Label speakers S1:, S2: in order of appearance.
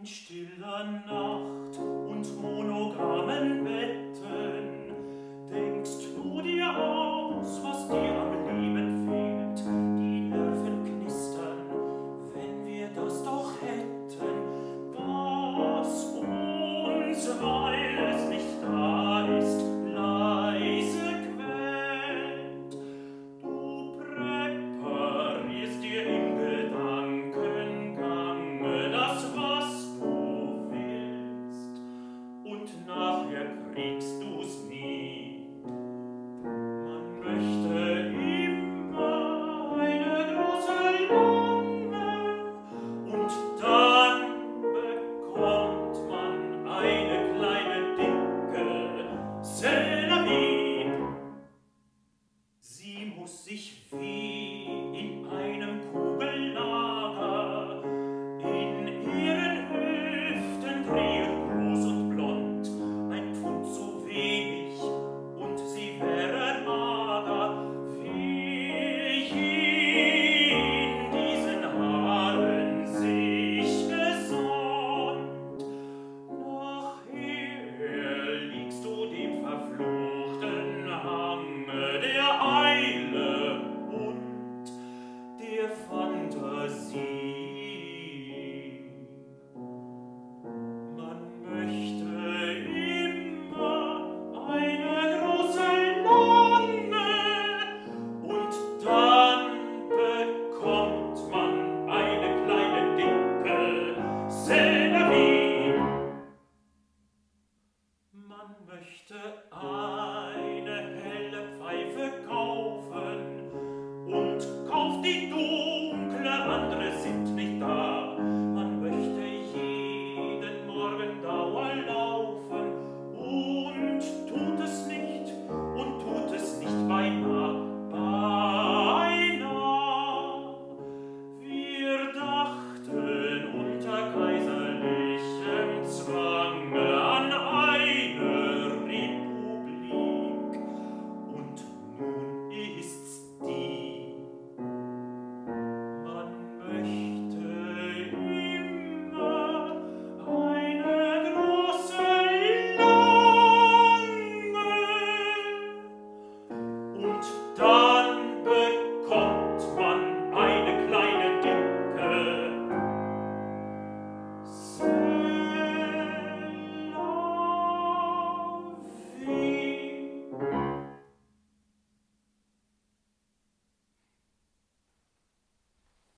S1: stiller Nacht und monogamen Betten denkst du dir aus, was dir am Leben fehlt. Die Nerven knistern, wenn wir das doch hätten, was uns, weil es nicht da ist, leise quält. Du präparierst dir im Gedankengange das, was du willst, und nachher kriegst du's nie. Man möchte immer eine große Lunge, und dann bekommt man eine kleine dicke. C'est la vie. Sie muss sich wie